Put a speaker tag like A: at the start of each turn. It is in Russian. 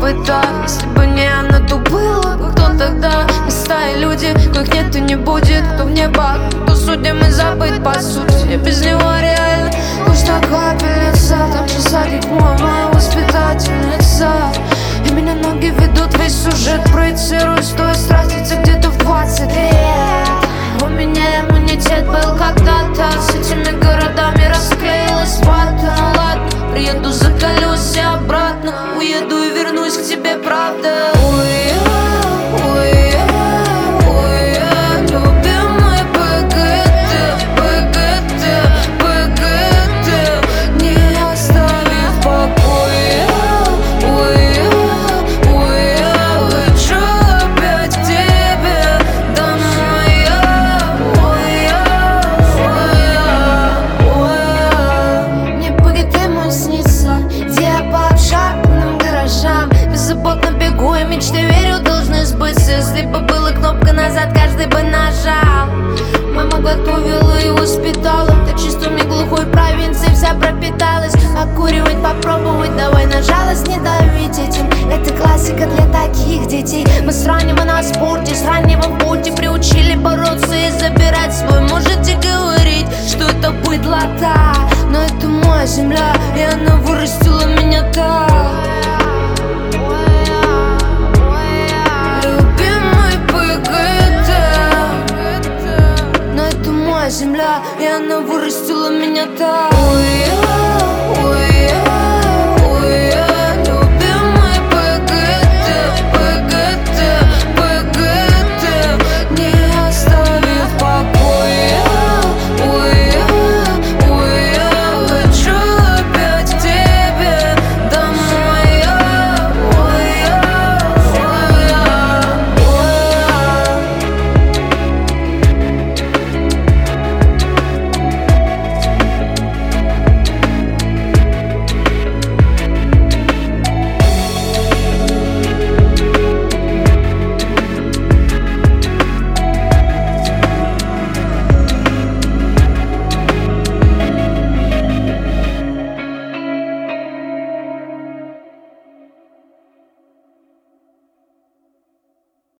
A: испытать. Если бы не она, то было бы кто тогда? Мы стаи люди, коих нет и не будет. Кто в небо, кто судим и забыть по сути. Я без него реально пуста капельница. Там же садик моя воспитательница. И меня ноги ведут, весь сюжет проецирует. Стоит стратиться где-то в 20 лет. У меня иммунитет был когда-то. С этими городами расклеилась вата. Ну ладно, приеду, заколюсь и обратно. Уеду и вернусь к тебе, правда. Любимый ПГТ, ПГТ, ПГТ, не остави в покое. Хочу опять к тебе домой. Мне ПГТ мой снится, где я по обшарпанным гаражам беззаботно бегу, и мечты, верю, должны сбыться. Если бы была кнопка назад, каждый бы нажал. Мама готовила и воспитала. Так чисто мне глухой провинции вся пропиталась. Окуривать, попробовать, давай на жалость не давить этим. Это классика для таких детей. Мы с раннего на спорте, с раннего в пути приучили бороться и забирать свой. Можете говорить, что это быдлота, но это моя земля, и она вырастила меня так. Земля, и она вырастила меня так.